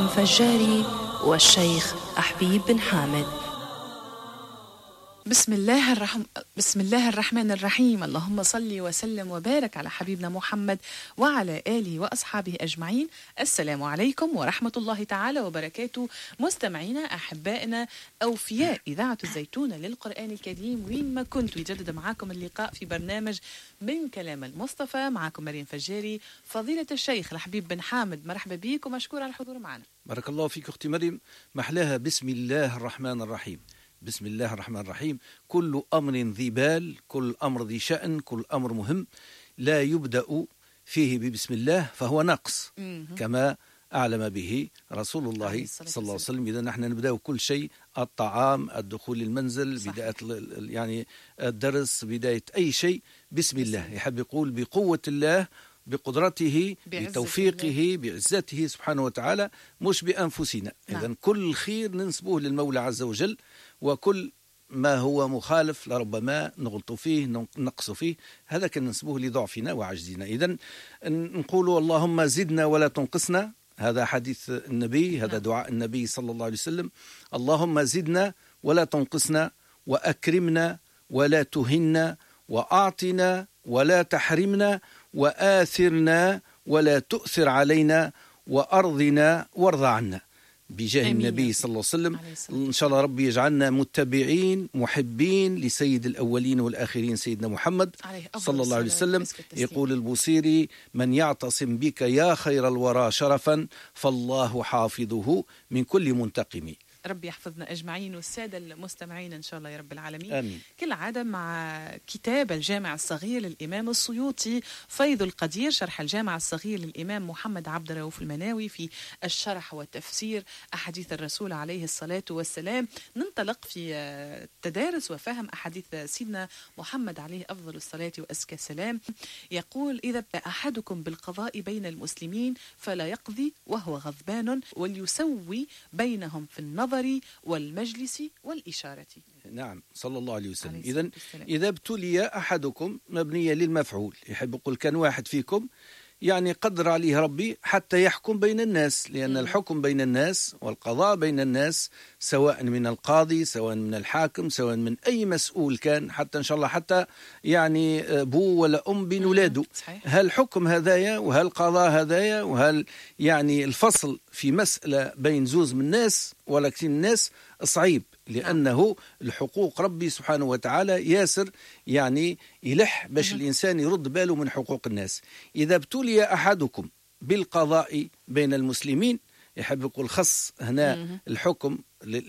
مريم فجاري والشيخ أحبيب بن حامد. بسم الله الرحمن الرحيم. اللهم صل وسلم وبارك على حبيبنا محمد وعلى آله وأصحابه أجمعين. السلام عليكم ورحمة الله تعالى وبركاته. مستمعينا أحبائنا أوفياء إذاعة الزيتون للقرآن الكريم وين ما كنتوا، يجدد معاكم اللقاء في برنامج من كلام المصطفى. معكم مريم فجاري، فضيلة الشيخ الحبيب بن حامد، مرحبا بك ومشكور على الحضور معنا. بارك الله فيك أختي مريم. محلاها بسم الله الرحمن الرحيم. بسم الله الرحمن الرحيم. كل أمر ذي بال، كل أمر ذي شأن، كل أمر مهم لا يبدأ فيه ببسم الله فهو نقص، كما أعلم به رسول الله صلى الله عليه وسلم. إذا نحن نبدأ كل شيء، الطعام، الدخول المنزل، صحيح. بداية يعني الدرس، بداية أي شيء بسم الله. يحب يقول بقوة الله، بقدرته، بتوفيقه، بعزته سبحانه وتعالى، مش بأنفسنا. إذن كل الخير ننسبه للمولى عز وجل، وكل ما هو مخالف لربما نغلط فيه، نقص فيه، هذا كان ننسبه لضعفنا وعجزنا. إذن نقول اللهم زدنا ولا تنقصنا، هذا حديث النبي، هذا دعاء النبي صلى الله عليه وسلم. اللهم زدنا ولا تنقصنا، وأكرمنا ولا تهنا، وأعطنا ولا تحرمنا، وآثرنا ولا تؤثر علينا، وأرضنا وارض عنا، بجاه النبي صلى الله عليه وسلم. إن شاء الله ربي يجعلنا متبعين محبين لسيد الأولين والآخرين سيدنا محمد صلى الله عليه وسلم. يقول البوصيري: من يعتصم بك يا خير الورى شرفا فالله حافظه من كل منتقم. ربي يحفظنا أجمعين والسادة المستمعين إن شاء الله يا رب العالمين. آمين. كل عادة مع كتاب الجامع الصغير للإمام السيوطي فيض القدير، شرح الجامع الصغير للإمام محمد عبد الرؤوف المناوي في الشرح والتفسير أحاديث الرسول عليه الصلاة والسلام. ننطلق في تدارس وفهم أحاديث سيدنا محمد عليه أفضل الصلاة وأزكى السلام. يقول: إذا أحدكم بالقضاء بين المسلمين فلا يقضي وهو غضبان، وليسوي بينهم في النظر والمجلس والإشارة. نعم، صلى الله عليه وسلم. إذا ابتلي أحدكم مبنية للمفعول، يحب يقول كان واحد فيكم يعني قدر عليه ربي حتى يحكم بين الناس، لأن الحكم بين الناس والقضاء بين الناس، سواء من القاضي، سواء من الحاكم، سواء من أي مسؤول كان، حتى إن شاء الله حتى يعني أبو ولا أم بين ولاده، هل حكم هذايا وهل قضاء هذايا وهل يعني الفصل في مسألة بين زوز من الناس ولا كثير من الناس صعيب، لأنه الحقوق ربي سبحانه وتعالى ياسر يعني يلح باش الإنسان يرد باله من حقوق الناس. إذا ابتلي أحدكم بالقضاء بين المسلمين، يحب يقول خص هنا الحكم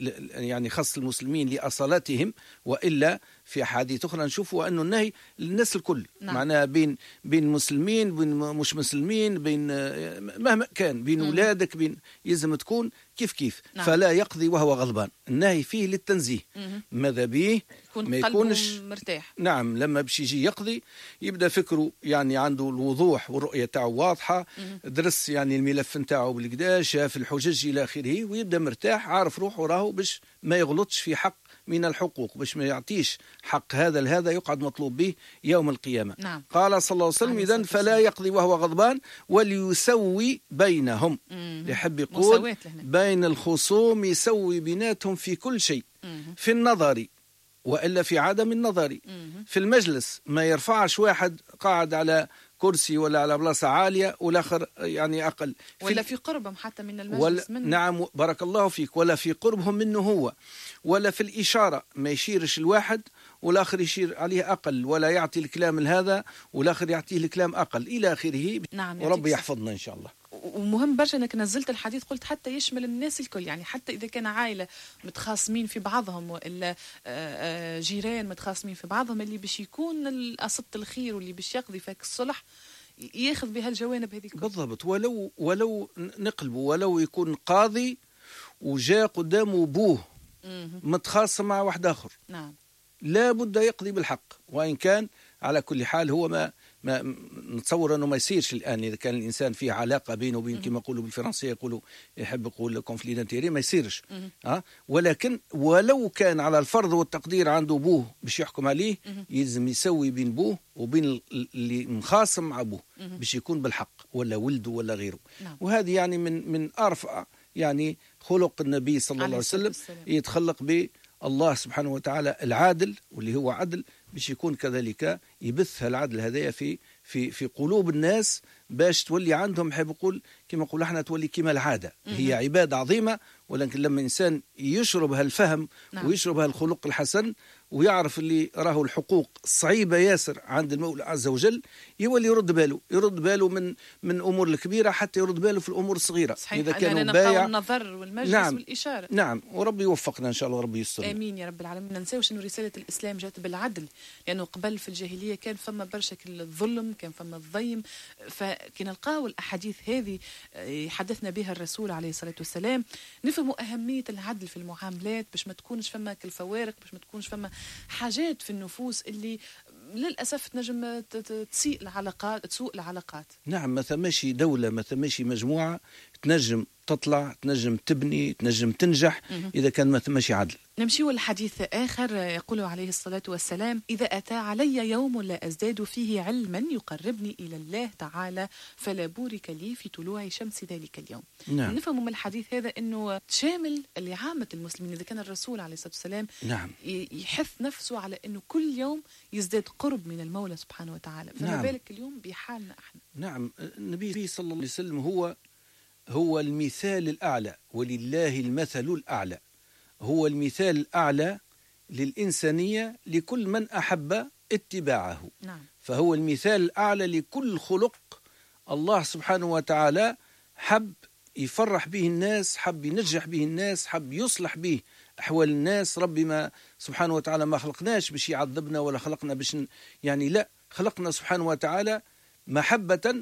يعني خص المسلمين لأصالتهم، وإلا في أحاديث أخرى نشوفوا أنه النهي للناس الكل. معناها بين مسلمين، بين مش مسلمين، بين مهما كان، بين أولادك، بين يلزم تكون كيف. فلا يقضي وهو غضبان، النهي فيه للتنزيه. ماذا به ما يكونش مرتاح. نعم، لما باش يجي يقضي يبدأ فكره يعني عنده الوضوح والرؤية تاعه واضحة، درس يعني الملف نتاعه بالكدا، شاف الحجج إلى آخره، ويبدأ مرتاح عارف روحه راهو باش ما يغلطش في حق من الحقوق، باش ما يعطيش حق هذا لهذا يقعد مطلوب به يوم القيامة. نعم. قال صلى الله عليه وسلم: إذن فلا يقضي وهو غضبان وليسوي بينهم. يحب يقول بين الخصوم يسوي بيناتهم في كل شيء، في النظر وإلا في عدم النظر، في المجلس ما يرفعش واحد قاعد على كرسي ولا على بلاصة عالية والآخر يعني أقل، ولا في قربهم حتى من المجلس منه. نعم، بارك الله فيك. ولا في قربهم منه هو، ولا في الإشارة ما يشيرش الواحد والآخر يشير عليه أقل، ولا يعطي الكلام هذا والآخر يعطيه الكلام أقل إلى آخره. نعم، وربي يحفظنا إن شاء الله. ومهم برشا انك نزلت الحديث، قلت حتى يشمل الناس الكل، يعني حتى اذا كان عائله متخاصمين في بعضهم والا جيران متخاصمين في بعضهم، اللي باش يكون قصد الخير واللي باش يقضي فيك الصلح ياخذ بها الجوانب هذه بالضبط. ولو نقلبوا، ولو يكون قاضي وجاء قدامه بوه متخاصم مع واحد اخر، نعم، لا بد يقضي بالحق، وان كان على كل حال هو ما نتصور أنه ما يصيرش الآن. إذا كان الإنسان فيه علاقة بينه وبين كما يقولوا بالفرنسية يحب يقول كونفلي دانتيري، ما يصيرش. ولكن ولو كان على الفرض والتقدير عنده بوه باش يحكم عليه، يلزم يسوي بين بوه وبين اللي مخاصم مع بوه باش يكون بالحق، ولا ولده ولا غيره. وهذه يعني من أرفع يعني خلق النبي صلى الله عليه وسلم يتخلق به الله سبحانه وتعالى العادل، واللي هو عدل باش يكون كذلك يبث العدل هذايا في قلوب الناس، باش تولي عندهم، حاب يقول كما نقول احنا، تولي كما العاده. هي عباده عظيمه، ولكن لما انسان يشرب هالفهم ويشرب هالخلق الحسن ويعرف اللي راه الحقوق صعيبه ياسر عند المولى عز وجل، يولي يرد باله من امور الكبيره حتى يرد باله في الامور الصغيره. صحيح. اذا كان بايع النظر والمجلس والاشاره. نعم، وربي يوفقنا ان شاء الله، وربي يستر. امين يا رب العالمين. ما ننساوش انه رساله الاسلام جاءت بالعدل، لانه قبل في الجاهليه كان فما برشا الظلم، كان فما الضيم، فكي نلقاو الاحاديث هذه حدثنا بها الرسول عليه الصلاه والسلام نفهموا اهميه العدل في المعاملات، باش ما تكونش فما كالفوارق، باش ما تكونش فما حاجات في النفوس اللي للأسف تنجم تسوء العلاقات. نعم، ما ثماش دولة، ما ثماش مجموعة تنجم تطلع، تنجم تبني، تنجم تنجح إذا كان ما ثماش عدل. نمشي لحديث آخر يقول عليه الصلاة والسلام: إذا أتى علي يوم لا أزداد فيه علما يقربني إلى الله تعالى فلا بورك لي في طلوع شمس ذلك اليوم. نعم. نفهم من الحديث هذا أنه شامل لعامة المسلمين. إذا كان الرسول عليه الصلاة والسلام نعم. يحث نفسه على أنه كل يوم يزداد قرب من المولى سبحانه وتعالى، فما بالك اليوم بحالنا احنا. نعم، النبي صلى الله عليه وسلم هو المثال الأعلى، ولله المثل الأعلى. هو المثال الأعلى للإنسانية لكل من أحب اتباعه. نعم. فهو المثال الأعلى لكل خلق الله سبحانه وتعالى حب يفرح به الناس، حب ينجح به الناس، حب يصلح به أحوال الناس. ربي ما سبحانه وتعالى ما خلقناش باش يعذبنا، ولا خلقنا باش يعني لا، خلقنا سبحانه وتعالى محبة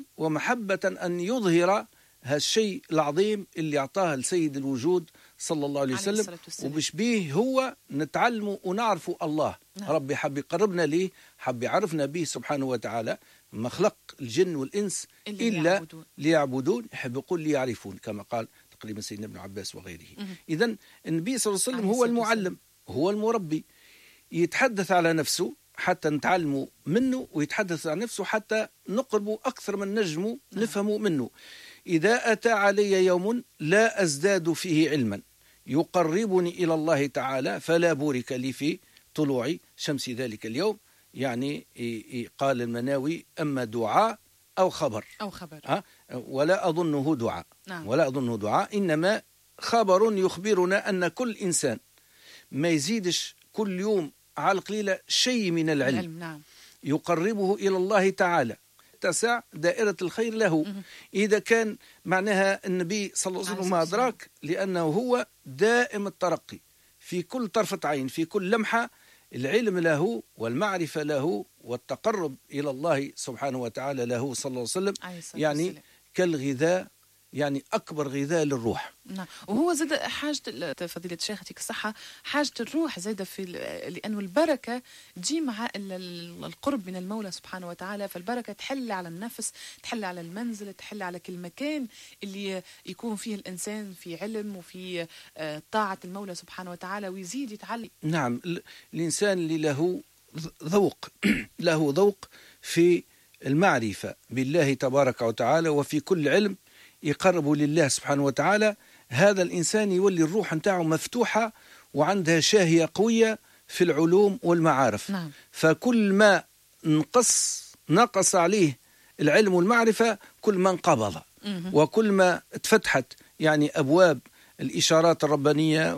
أن يظهر هالشيء العظيم اللي أعطاه لسيد الوجود صلى الله عليه وسلم، وبش به هو نتعلم ونعرف الله. نعم. ربي حب يقربنا ليه، حب يعرفنا به سبحانه وتعالى. ما خلق الجن والإنس إلا ليعبدون، يحب يقول ليعرفون، كما قال تقريبا سيدنا ابن عباس وغيره. إذن النبي صلى الله عليه وسلم هو المعلم، هو المربي، يتحدث على نفسه حتى نتعلموا منه، ويتحدث عن نفسه حتى نقربوا أكثر من نجموا نفهموا منه. إذا أتى علي يوم لا أزداد فيه علما يقربني إلى الله تعالى فلا بورك لي في طلوع شمس ذلك اليوم. يعني قال المناوي: أما دعاء أو خبر ولا أظنه دعاء. نعم. ولا أظنه دعاء، إنما خبر يخبرنا أن كل إنسان ما يزيدش كل يوم على القليلة شيء من العلم نعم. يقربه إلى الله تعالى، تسع دائرة الخير له. إذا كان معناها النبي صلى الله عليه وسلم ما أدراك، لأنه هو دائم الترقي في كل طرفة عين، في كل لمحة العلم له والمعرفة له والتقرب إلى الله سبحانه وتعالى له صلى الله عليه وسلم. يعني كالغذاء، يعني أكبر غذاء للروح. نعم. وهو زاد حاجة فضيلة شيختك الصحة، حاجة الروح زاد لأنه البركة تجي مع القرب من المولى سبحانه وتعالى. فالبركة تحل على النفس، تحل على المنزل، تحل على كل مكان اللي يكون فيه الإنسان في علم وفي طاعة المولى سبحانه وتعالى، ويزيد يتعلم. نعم، الإنسان اللي له ذوق له ذوق في المعرفة بالله تبارك وتعالى وفي كل علم يقرب لله سبحانه وتعالى، هذا الإنسان يولي الروح نتاعه مفتوحة وعندها شاهية قوية في العلوم والمعارف. نعم. فكل ما نقص عليه العلم والمعرفة كل ما انقبض، وكل ما اتفتحت يعني أبواب الإشارات الربانية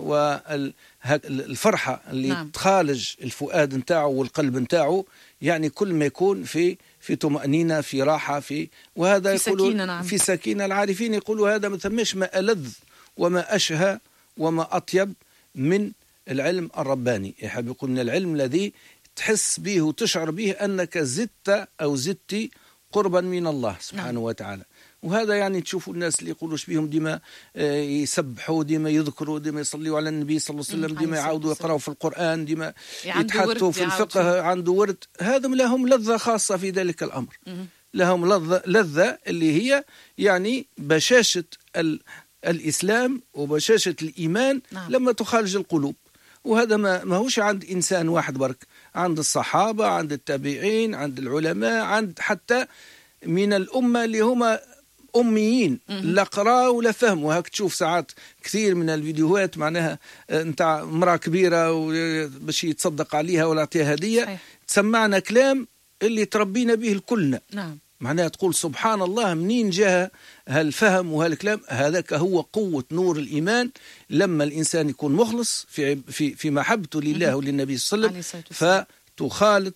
والفرحة اللي نعم. تخالج الفؤاد نتاعه والقلب نتاعه، يعني كل ما يكون في طمأنينة، في راحة، وهذا في يقولون سكينة. نعم. في سكينة. العارفين يقولوا هذا ما ثماش ما ألذ وما أشهى وما أطيب من العلم الرباني. يحب يقول من العلم الذي تحس به وتشعر به أنك زدت أو زدت قربا من الله سبحانه نعم. وتعالى. وهذا يعني تشوفوا الناس اللي يقولوش بهم ديما يسبحوا، ديما يذكروا، ديما يصلوا على النبي صلى الله عليه وسلم، ديما يعاودوا يقرأوا في القرآن، ديما يتحدثوا في الفقه، عنده ورد. هذا لهم لذة خاصة في ذلك الأمر. لهم لذة اللي هي يعني بشاشة الإسلام وبشاشة الإيمان. نعم. لما تخالج القلوب. وهذا ما هوش عند إنسان واحد برك، عند الصحابة، عند التابعين، عند العلماء، عند حتى من الأمة اللي هما أميين لا قراء ولا فهم. وهك تشوف ساعات كثير من الفيديوهات معناها نتاع امرأة كبيرة باش يتصدق عليها ولا يعطيها هدية، تسمعنا كلام اللي تربينا به الكلنا. نعم. معناها تقول سبحان الله منين جاء هالفهم وهالكلام. هذاك هو قوة نور الإيمان لما الإنسان يكون مخلص في محبته لله وللنبي صلى الله عليه وسلم، فتخالط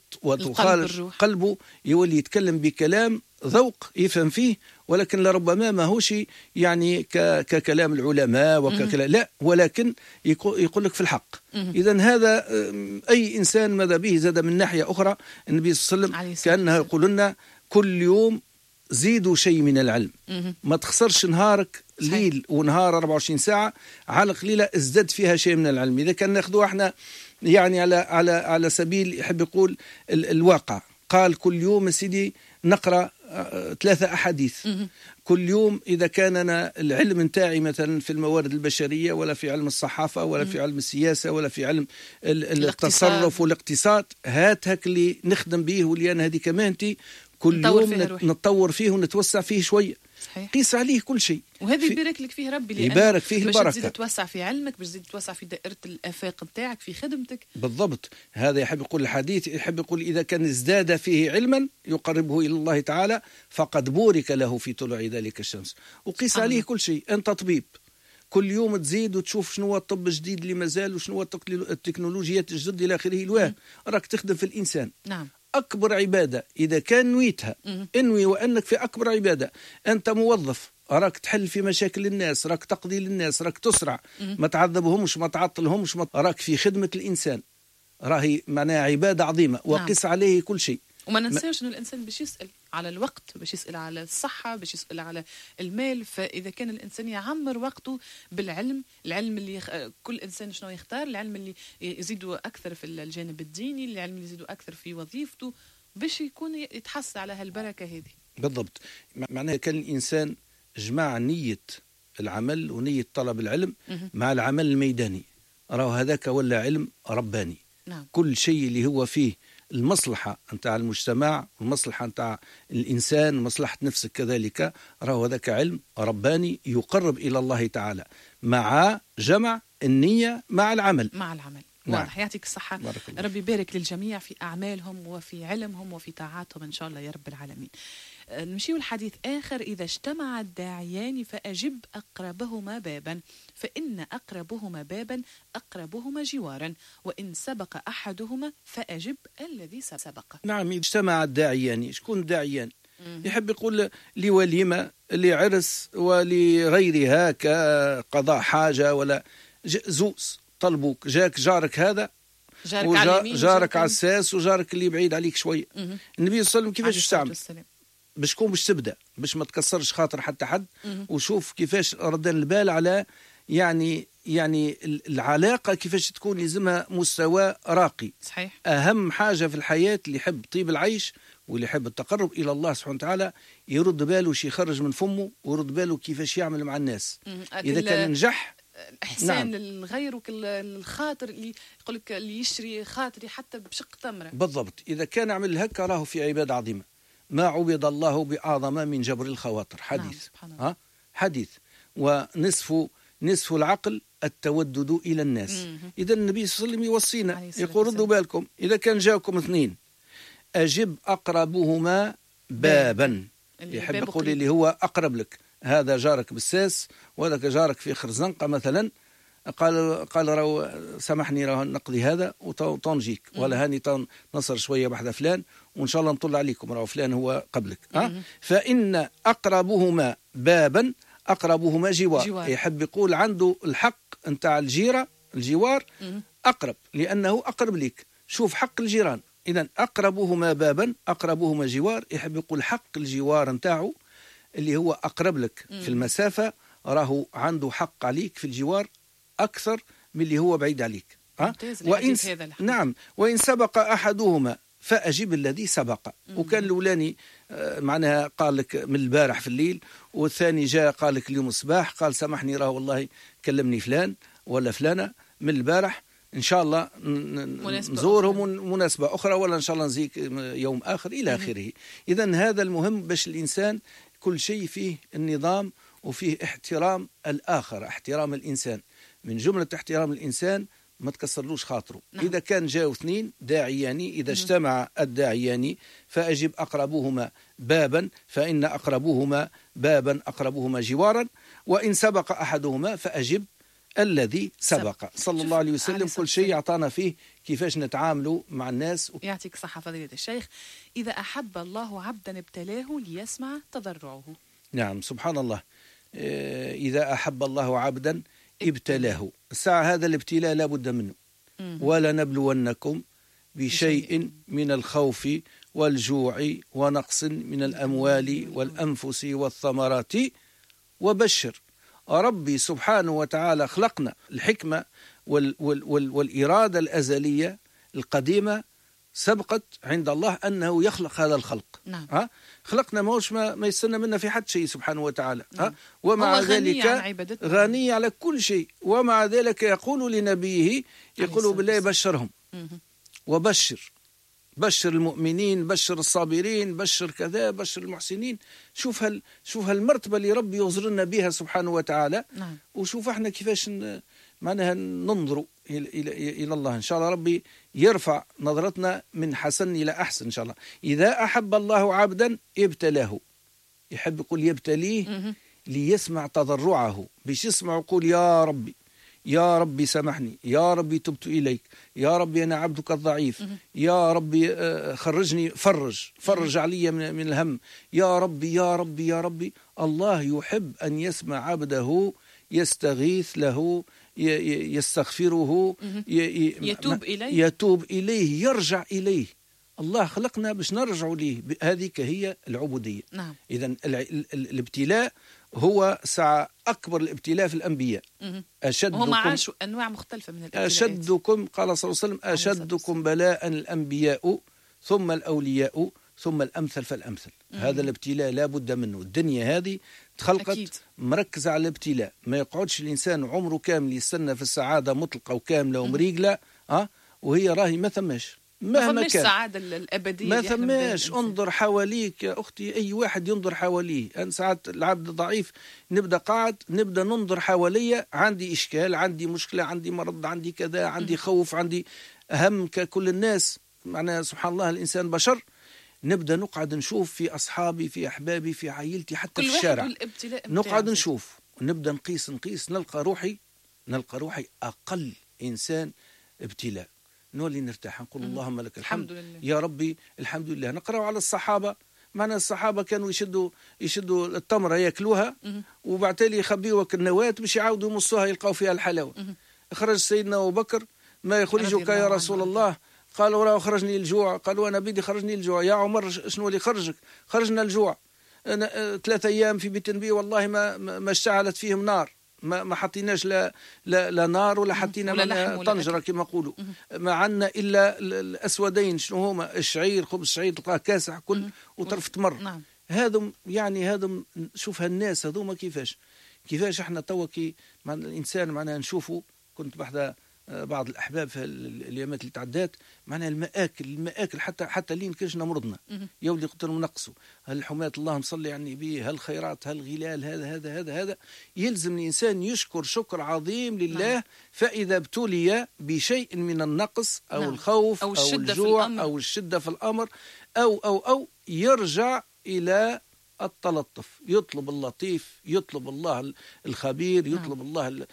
قلبه يولي يتكلم بكلام ذوق يفهم فيه، ولكن لربما ما هوش يعني ككلام العلماء وككلام لا، ولكن يقول لك في الحق. إذن هذا أي إنسان ماذا به زاد من ناحية أخرى. النبي صلى الله عليه وسلم كأنه يقول لنا كل يوم زيدوا شيء من العلم. ما تخسرش نهارك ليل ونهار 24 ساعة، على قليلة ازداد فيها شيء من العلم. إذا كان ناخذوه احنا يعني على سبيل يحب يقول الواقع، قال كل يوم سيدي نقرأ 3 أحاديث كل يوم. إذا كان أنا العلم نتاعي مثلا في الموارد البشرية ولا في علم الصحافة ولا في علم السياسة ولا في علم التصرف والاقتصاد، هاتك اللي نخدم به واللي أنا هذه كمهنتي كل يوم نتطور فيه ونتوسع فيه شوية. صحيح. قيس عليه كل شيء، وهذا يبارك لك فيه ربي، يبارك فيه البركة، باش تزيد توسع في علمك، باش تزيد توسع في دائرة الآفاق نتاعك في خدمتك. بالضبط. هذا يحب يقول الحديث، يحب يقول إذا كان ازداد فيه علما يقربه إلى الله تعالى فقد بورك له في طلوع ذلك الشمس. وقيس عليه كل شيء. أنت طبيب كل يوم تزيد وتشوف شنو هو الطب الجديد اللي مازال وشنو هو التكنولوجيات الجدد إلى آخره. الواه راك تخدم في الإنسان. نعم. أكبر عبادة إذا كان نويتها انوي وأنك في أكبر عبادة. أنت موظف راك تحل في مشاكل الناس، راك تقضي للناس، راك تسرع، ما تعذبهمش ما تعطلهمش، راك في خدمة الإنسان، راهي معناها عبادة عظيمة. وقس عليه كل شيء. وما ننساش أن الإنسان باش يسأل على الوقت، باش يسأل على الصحة، باش يسأل على المال. فإذا كان الإنسان يعمر وقته بالعلم، العلم اللي كل إنسان شنو يختار، العلم اللي يزيدوا أكثر في الجانب الديني، العلم اللي يزيدوا أكثر في وظيفته، باش يكون يتحصل على هالبركة هذه. بالضبط. معناها كان الإنسان جمع نية العمل ونية طلب العلم مع العمل الميداني، راهو هذاك ولا علم رباني. نعم. كل شيء اللي هو فيه المصلحة نتاع المجتمع والمصلحة نتاع الإنسان ومصلحة نفسك كذلك، راهو هذاك علم رباني يقرب إلى الله تعالى مع جمع النية مع العمل. مع العمل. نعم. واضح. يعطيك الصحة. ربي يبارك للجميع في أعمالهم وفي علمهم وفي طاعاتهم إن شاء الله يا رب العالمين. نمشي الحديث آخر. إذا اجتمع الداعيان فأجب أقربهما بابا، فإن أقربهما بابا أقربهما جوارا، وإن سبق أحدهما فأجب الذي سبق. نعم. اجتمع الداعيان. شكون الداعيان؟ يحب يقول لوليمة لعرس ولغيرها كقضاء حاجة ولا زوز طلبوك، جاك جارك هذا جارك عساس وجارك اللي بعيد عليك شوية. النبي صلى الله عليه وسلم كيفاش تعمل باش تكون باش تبدأ باش ما تكسرش خاطر حتى حد، وشوف كيفاش ردان البال على يعني العلاقة كيفاش تكون لازمها مستوى راقي. صحيح. أهم حاجة في الحياة اللي يحب طيب العيش واللي يحب التقرب إلى الله سبحانه وتعالى يرد باله شي يخرج من فمه ويرد باله كيفاش يعمل مع الناس. إذا كان نجح إحسان نعم. للغير الخاطر اللي يقول لك اللي يشري خاطري حتى بشق تمرة. بالضبط. إذا كان عمل هكا راه في عبادة عظيمة. ما عبد الله بأعظم من جبر الخواطر. حديث. نعم. حديث. نصف العقل التودد إلى الناس. إذا النبي صلى الله عليه وسلم يوصينا يقول ردوا بالكم إذا كان جاكم 2 أجب أقربهما بابا. يحب يقول اللي هو أقرب لك، هذا جارك بالساس وهذاك جارك في خرزنقة مثلا، قال راهو سامحني راهو نقضي هذا وطنجيك، ولا هاني نصر شوية بحذا فلان وإن شاء الله نطل عليكم راهو فلان هو قبلك. فإن أقربهما بابا أقربهما جوار. يحب يقول عنده الحق نتاع الجوار أقرب لأنه أقرب لك. شوف حق الجيران. إذن أقربهما بابا أقربهما جوار. يحب يقول حق الجوار نتاعه اللي هو أقرب لك في المسافة راهو عنده حق عليك في الجوار أكثر من اللي هو بعيد عليك. نعم. وإن سبق أحدهما فأجب الذي سبق. وكان الأولاني معناها قال لك من البارح في الليل، والثاني جاء قال لك اليوم الصباح قال سامحني راه والله كلمني فلان ولا فلانة من البارح، إن شاء الله نزورهم مناسبة أخرى ولا إن شاء الله نزيك يوم آخر إلى آخره. إذن هذا المهم باش الإنسان كل شيء فيه النظام وفيه احترام الآخر، احترام الإنسان. من جملة احترام الإنسان ما تكسرلوش خاطره. نعم. إذا كان جاءوا اثنين داعيان، إذا اجتمع الداعيان فأجب أقربوهما بابا، فإن أقربوهما بابا أقربوهما جوارا، وإن سبق أحدهما فأجب الذي سبق. صلى الله عليه وسلم كل شيء أعطانا فيه كيفاش نتعاملوا مع الناس. يعطيك صحة فضيلة الشيخ. إذا أحب الله عبدا ابتلاه ليسمع تضرعه. نعم سبحان الله. إذا أحب الله عبدا ابتلاه. الساعة هذا الابتلاء لا بد منه. ولا نبلونكم بشيء من الخوف والجوع ونقص من الأموال والأنفس والثمرات وبشر. ربي سبحانه وتعالى خلقنا. الحكمة والإرادة الأزلية القديمة سبقت عند الله أنه يخلق هذا الخلق. نعم. خلقنا ما يستنى منا في حد شيء سبحانه وتعالى. نعم. ومع ذلك غني على كل شيء. ومع ذلك يقول لنبيه، يقول بالله بشرهم وبشر المؤمنين، بشر الصابرين، بشر كذا، بشر المحسنين. شوف هالمرتبة اللي ربي يغزرنا بها سبحانه وتعالى. نعم. وشوف احنا كيفاش معناها ننظر إلى الله. إن شاء الله ربي يرفع نظرتنا من حسن إلى أحسن إن شاء الله. إذا أحب الله عبدا ابتلاه. يحب يقول يبتليه ليسمع تضرعه، باش يسمع يقول يا ربي يا ربي سامحني، يا ربي تبت إليك، يا ربي أنا عبدك الضعيف، يا ربي خرجني، فرج علي من الهم، يا ربي يا ربي يا ربي. الله يحب أن يسمع عبده يستغيث له، يستغفره، يتوب إليه، يرجع إليه. الله خلقنا باش نرجع إليه. هذه هي العبودية. نعم. إذن الابتلاء هو ساعة أكبر الابتلاء في الأنبياء. هم عاشوا أنواع مختلفة من الابتلاءات. أشدكم، قال صلى الله عليه وسلم، أشدكم بلاء الأنبياء ثم الأولياء ثم الأمثل فالأمثل. هذا الابتلاء لا بد منه. الدنيا هذه تخلقت أكيد مركزة على الابتلاء. ما يقعدش الإنسان عمره كامل يستنى في السعادة مطلقة وكاملة ومريقلة وهي راهي ما ثماش. مهما كان السعادة الأبدية ما ثماش. انظر حواليك يا أختي، أي واحد ينظر حواليه. أنا ساعات العبد ضعيف نبدأ قاعد نبدأ ننظر حواليه، عندي إشكال، عندي مشكلة، عندي مرض، عندي كذا، عندي خوف، عندي هم ككل الناس. معناها سبحان الله الإنسان بشر. نبدأ نقعد نشوف في أصحابي، في أحبابي، في عائلتي، حتى في الشارع نقعد نشوف، نبدأ نقيس نلقى روحي أقل إنسان ابتلاء. نولي نرتاح نقول اللهم لك الحمد لله. يا ربي الحمد لله. نقرأ على الصحابة، معنا الصحابة كانوا يشدوا التمرة يأكلوها وبعد تالي يخبيوك النواة باش يعاودوا يمصوها يلقاو فيها الحلاوة. خرج سيدنا أبو بكر، ما يخرجك يا رسول الله؟ قالوا راه خرجني الجوع. قالوا أنا بدي خرجني الجوع. يا عمر شنو اللي خرجك؟ خرجنا الجوع. 3 أيام في بيت النبي والله ما اشتعلت فيهم نار، ما حطيناش لا نار ولا حطينا طنجرة كما يقولوا. ما عنا إلا الأسودين شنو هما؟ الشعير، خبز الشعير تلقاه كاسح كل وطرف تمر. نعم. هذم شوف هالناس هذوما كيفاش احنا توا كي مع الإنسان معناها نشوفه. كنت بحذا بعض الأحباب في الأيامات اللي تعدات، معناها المآكل حتى لين كاش مرضنا يا ولدي قلت لهم نقصوا. هل حماة اللهم صلي على النبي، هل خيرات، هل غلال، هذا يلزم الإنسان يشكر شكر عظيم لله. نعم. فإذا ابتلي بشيء من النقص أو نعم. الخوف أو الجوع أو الشدة في الأمر أو يرجع إلى التلطف، يطلب اللطيف، يطلب الله الخبير، يطلب الله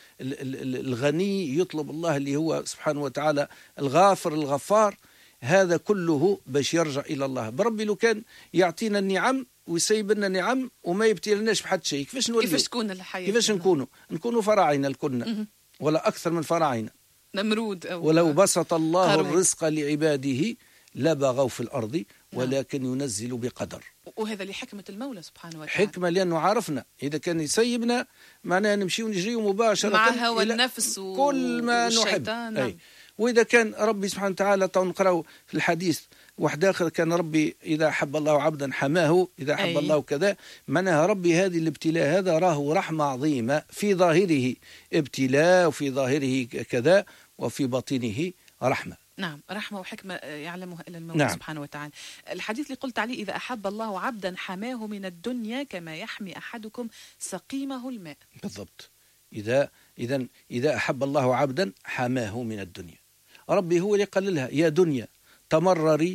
الغني، يطلب الله اللي هو سبحانه وتعالى الغافر الغفار. هذا كله باش يرجع إلى الله. بربي لو كان يعطينا النعم ويسيب لنا نعم وما يبتلناش بحد شيء، كيفاش تكون الحياة؟ كيفاش نكونوا فراعنة الكنا ولا أكثر من فراعنة، نمرود ولو بسط الله الرزق لعباده لبغوا في الأرض ولكن ينزل بقدر. وهذا لحكمة المولى سبحانه وتعالى. حكمة لأنه عارفنا إذا كان يسيبنا معناه نمشي ونجري مباشرة مع هوى النفس كل ما نحب. وإذا كان ربي سبحانه وتعالى نقرأ في الحديث واحد آخر، كان ربي إذا أحب الله عبدا حماه، إذا أحب الله كذا. معناها ربي هذه الابتلاء هذا راه رحمة عظيمة، في ظاهره ابتلاء وفي ظاهره كذا وفي باطنه رحمة. نعم، رحمة وحكمة يعلمها إلا المولى نعم. سبحانه وتعالى. الحديث اللي قلت عليه: إذا أحب الله عبدا حماه من الدنيا كما يحمي أحدكم سقيمه الماء. بالضبط. إذا أحب الله عبدا حماه من الدنيا. ربي هو اللي قال لها: يا دنيا تمرري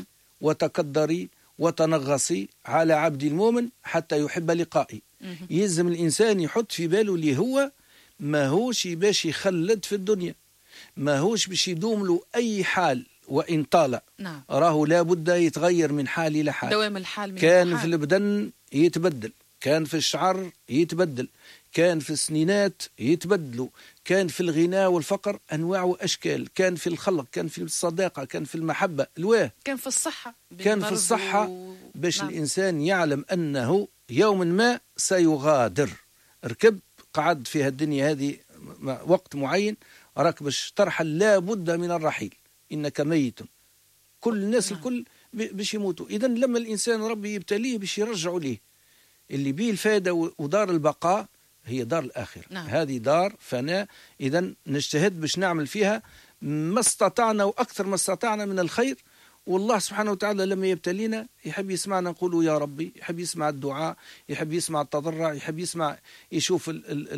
وتكدري وتنغصي على عبد المؤمن حتى يحب لقائي. يلزم الإنسان يحط في باله اللي هو ما هوش باش يخلد في الدنيا، ما هوش باش يدوم له أي حال وإن طال. نعم. راه لابد يتغير من حال إلى حال. دوام الحال من كان الحال. في البدن يتبدل، كان في الشعر يتبدل، كان في السنينات يتبدلوا، كان في الغنى والفقر أنواع وأشكال، كان في الخلق، كان في الصداقة، كان في المحبة، الواه كان في الصحة، كان في الصحة باش نعم. الإنسان يعلم أنه يوم ما سيغادر. ركب قعد في الدنيا هذه وقت معين، راك باش ترحل، لا بد من الرحيل، إنك ميت. كل الناس نعم. الكل باش يموتوا. إذن لما الإنسان ربي يبتليه باش يرجعوا ليه اللي بيه الفائدة، ودار البقاء هي دار الآخرة. نعم. هذه دار فناء. إذن نجتهد باش نعمل فيها ما استطعنا وأكثر ما استطعنا من الخير. والله سبحانه وتعالى لما يبتلينا يحب يسمعنا نقولوا يا ربي، يحب يسمع الدعاء، يحب يسمع التضرع، يحب يسمع يشوف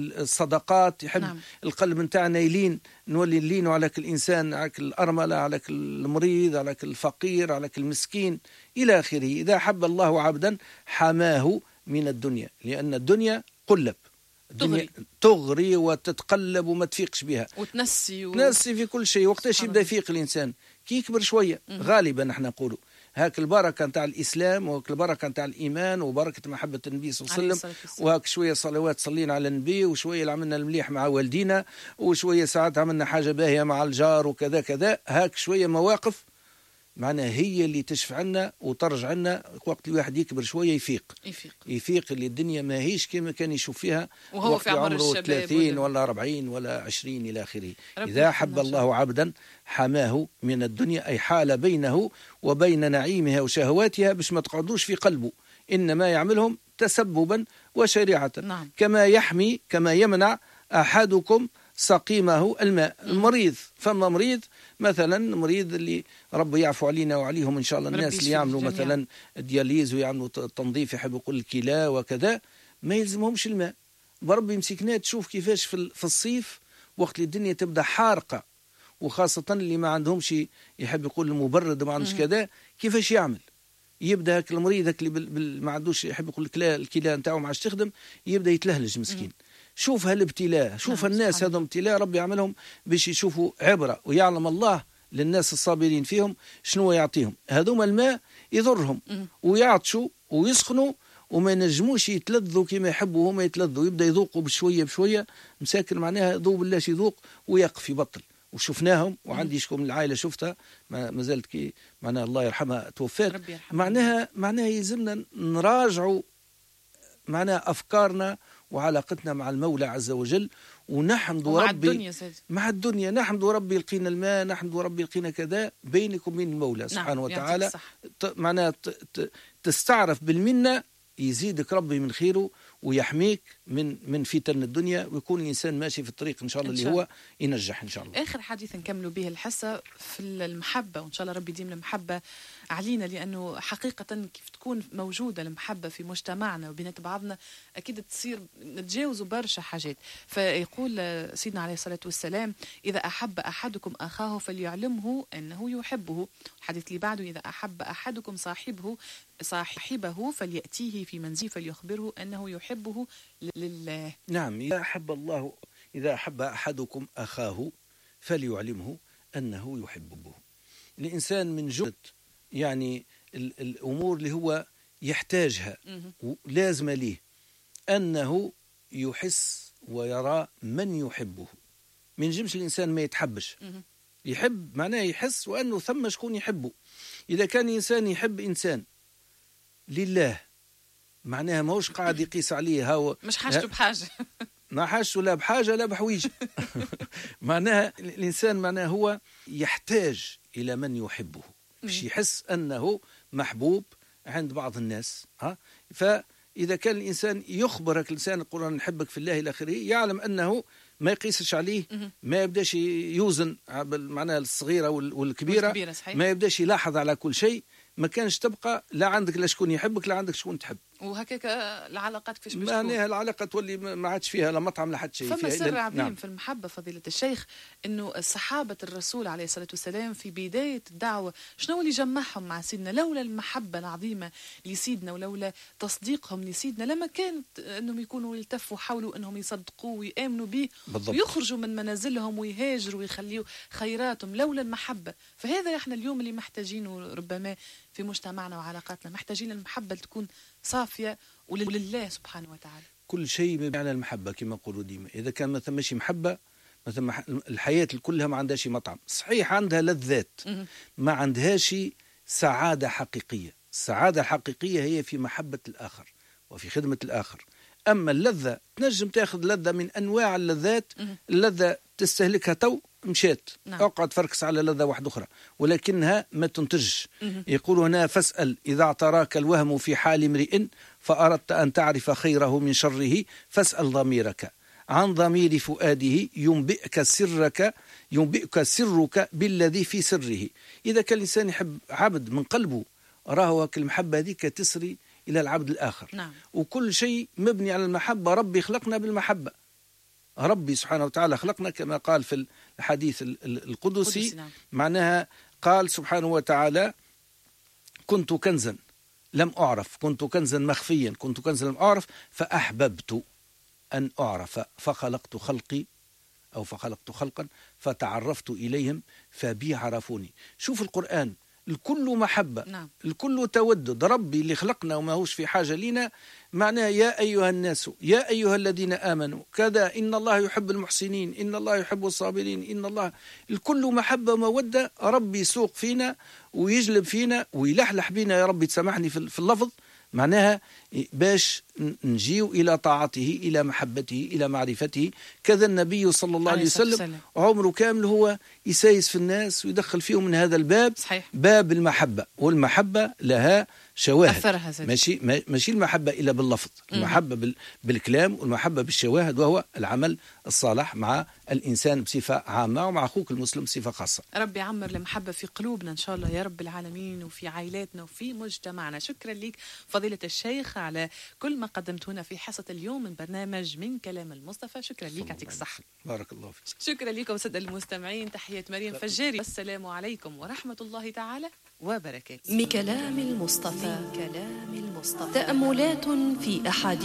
الصدقات، يحب نعم. القلب نتاعنا يلين، نولي نلينوا على كل إنسان، على كل الأرملة، على كل المريض، على كل الفقير، على كل المسكين إلى آخره. إذا حب الله عبدا حماه من الدنيا، لأن الدنيا قلب، الدنيا تغري وتتقلب وما تفيقش بها تنسي في كل شيء. وقتاش يبدأ يفيق الإنسان؟ كي يكبر شوية. غالبا نحن نقولوا هاك البركة نتاع الإسلام، وهاك البركة نتاع الإيمان، وبركة محبة النبي صلى الله عليه وسلم، وهاك شوية صلوات صلينا على النبي، وشوية عملنا المليح مع والدينا، وشوية ساعات عملنا حاجة باهية مع الجار وكذا كذا. هاك شوية مواقف معناها هي اللي تشفع لنا وترجع لنا. وقت الواحد يكبر شوية يفيق اللي الدنيا ما هيش كما كان يشوف فيها وهو في عمره 30 ولا 40 ولا 20 إلى آخره. إذا حب الله عبدا حماه من الدنيا، أي حال بينه وبين نعيمها وشهواتها باش ما تقعدوش في قلبه، إنما يعملهم تسببا وشريعة. نعم. كما يمنع أحدكم سقيمه الماء. المريض، فما مريض مثلا، مريض اللي ربي يعفو علينا وعليهم إن شاء الله، الناس اللي يعملوا مثلا دياليز ويعملوا تنظيف، يحب يقول الكلى وكذا، ما يلزمهمش الماء. بربي مسكنات تشوف كيفاش في الصيف وقت اللي الدنيا تبدأ حارقة، وخاصة اللي ما عندهمش يحب يقول المبرد ما عندهمش كذا، كيفاش يعمل؟ يبدأ هاك المريض هاك اللي ما عندوش يحب يقول الكلى نتاعو ما عادش تخدم، يبدأ يتلهلج مسكين. شوف هالابتلاء، شوف الناس هذم ابتلاء ربي يعملهم باش يشوفوا عبرة، ويعلم الله للناس الصابرين فيهم شنو يعطيهم. هذوما الماء يضرهم ويعطشوا ويسخنوا وما ينجموش يتلذوا كما يحبوا هما يتلذوا، يبدأ يذوقوا بشوية بشوية، مساكن معناها يذوب بالله يذوق ويقف يبطل. وشفناهم، وعندي شكون من العائلة شفتها ما زالت كي معناها الله يرحمها توفات. معناها يلزمنا نراجعوا معناها أفكارنا وعلاقتنا مع المولى عز وجل، ونحمد ربي مع الدنيا نحمد ربي يلقينا الماء، نحمد ربي يلقينا كذا بينك وبين المولى سبحانه وتعالى. معناها تستعرف بالمنة، يزيدك ربي من خيره ويحميك من فتن الدنيا، ويكون الإنسان ماشي في الطريق إن شاء الله اللي هو ينجح إن شاء الله. آخر حديث نكملوا به الحصة في المحبة، وإن شاء الله ربي يديم المحبة علينا، لأنه حقيقة كيف تكون موجودة المحبة في مجتمعنا وبينات بعضنا أكيد تصير نتجاوزوا برشا حاجات. فيقول سيدنا عليه الصلاة والسلام: إذا أحب أحدكم أخاه فليعلمه أنه يحبه. الحديث اللي بعده: إذا أحب أحدكم صاحبه فليأتيه في منزله فليخبره أنه يحبه لله. نعم، إذا أحب أحدكم أخاه فليعلمه أنه يحبه. الإنسان من جملة يعني الأمور اللي هو يحتاجها ولازم ليه أنه يحس ويرى من يحبه. من جمش الإنسان ما يتحبش، يحب معناه يحس وأنه ثم شكون يحبه. إذا كان إنسان يحب إنسان لله معناها ماهوش قاعد يقيس عليه هاو مش حاجته بحاجة ما حاجته لا بحاجة لا بحويجة. معناها الإنسان معناه هو يحتاج إلى من يحبه باش يحس أنه محبوب عند بعض الناس. فإذا كان الإنسان يخبرك الإنسان يقول أنا نحبك في الله إلى آخره، يعلم أنه ما يقيسش عليه، ما يبداش يوزن معناها الصغيرة والكبيرة، ما يبداش يلاحظ على كل شيء، ما كانش تبقى لا عندك لا شكون يحبك لا عندك شكون تحب. وهكاك العلاقات كيفاش باش معناها العلاقه تولي ما عادش فيها لا مطعم لا حتى شيء. فما سر عظيم في المحبه فضيله الشيخ، انه صحابه الرسول عليه الصلاه والسلام في بدايه الدعوه شنو اللي جمعهم مع سيدنا؟ لولا المحبه العظيمه لسيدنا ولولا تصديقهم لسيدنا لما كانت انهم يكونوا يلتفوا حوله انهم يصدقوه ويامنوا به ويخرجوا من منازلهم ويهاجروا ويخليوا خيراتهم لولا المحبه. فهذا احنا اليوم اللي محتاجينه ربما في مجتمعنا وعلاقاتنا، محتاجين المحبه تكون صافيه ولله سبحانه وتعالى. كل شيء مبني على المحبه كما نقولوا ديما. اذا كان ما ثماش محبه مثلا الحياه كلها ما عندهاش مطعم. صحيح عندها لذات ما عندهاش سعاده حقيقيه. السعاده الحقيقيه هي في محبه الاخر وفي خدمه الاخر. اما اللذه تنجم تاخذ لذه من انواع اللذات، اللذه تستهلكها تو مشات، اقعد فركس على لذة واحدة أخرى ولكنها ما تنتجش. يقول هنا فاسأل إذا اعتراك الوهم في حال امرئ فأردت أن تعرف خيره من شره فاسأل ضميرك عن ضمير فؤاده ينبئك سرك بالذي في سره. إذا كان الإنسان يحب عبد من قلبه راهو المحبة هذيك تسري إلى العبد الآخر. وكل شيء مبني على المحبة. ربي خلقنا بالمحبة. ربي سبحانه وتعالى خلقنا كما قال في الحديث القدسي. معناها قال سبحانه وتعالى كنت كنزا لم أعرف، كنت كنزا مخفيا، كنت كنزا لم أعرف فأحببت أن أعرف فخلقت خلقا فتعرفت إليهم فبي عرفوني. شوف القرآن الكل محبة، الكل تودد. ربي اللي خلقنا وما هوش في حاجة لنا. معناه يا أيها الناس يا أيها الذين آمنوا كذا إن الله يحب المحسنين إن الله يحب الصابرين إن الله. الكل محبة ومودة. ربي يسوق فينا ويجلب فينا ويلحلح بينا يا ربي تسامحني في اللفظ. معناها باش نجيو إلى طاعته إلى محبته إلى معرفته. كذا النبي صلى الله عليه وسلم عمره كامل هو يسايس في الناس ويدخل فيهم من هذا الباب. صحيح. باب المحبة. والمحبة لها شواهد، ماشي المحبة إلا باللفظ. المحبة بالكلام والمحبة بالشواهد وهو العمل الصالح مع الإنسان بصفة عامة ومع أخوك المسلم بصفة خاصة. ربي يعمر المحبة في قلوبنا إن شاء الله يا رب العالمين وفي عائلاتنا وفي مجتمعنا. شكرا لك فضيلة الشيخ على كل ما قدمتونا في حصة اليوم من برنامج من كلام المصطفى. شكرا لك، يعطيك الصحة. بارك الله فيك. شكرا لكم سادة المستمعين. تحية مريم فجاري. السلام عليكم ورحمة الله تعالى وبركاته. من كلام المصطفى تأملات في أحاديث